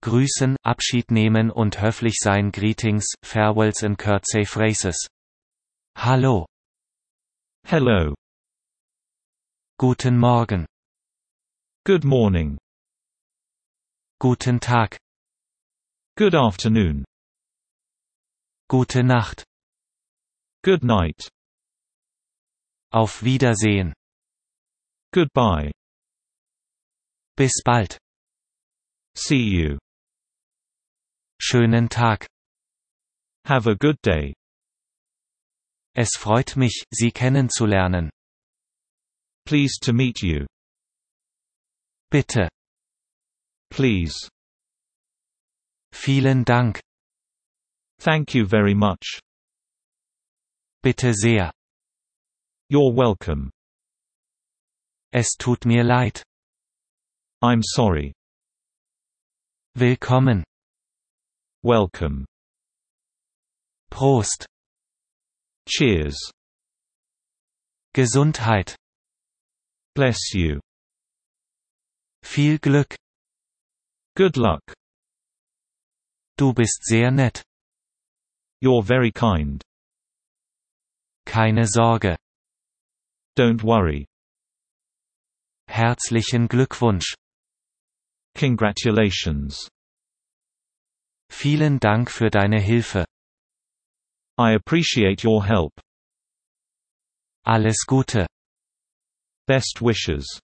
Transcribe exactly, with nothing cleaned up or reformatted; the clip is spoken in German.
grüßen, Abschied nehmen und höflich sein. Greetings, farewells and courtesy phrases. Hallo. Hello. Guten Morgen. Good morning. Guten Tag. Good afternoon. Gute Nacht. Good night. Auf Wiedersehen. Goodbye. Bis bald. See you. Schönen Tag. Have a good day. Es freut mich, Sie kennenzulernen. Pleased to meet you. Bitte. Please. Vielen Dank. Thank you very much. Bitte sehr. You're welcome. Es tut mir leid. I'm sorry. Willkommen. Welcome. Prost. Cheers. Gesundheit. Bless you. Viel Glück. Good luck. Du bist sehr nett. You're very kind. Keine Sorge. Don't worry. Herzlichen Glückwunsch. Congratulations. Vielen Dank für deine Hilfe. I appreciate your help. Alles Gute. Best wishes.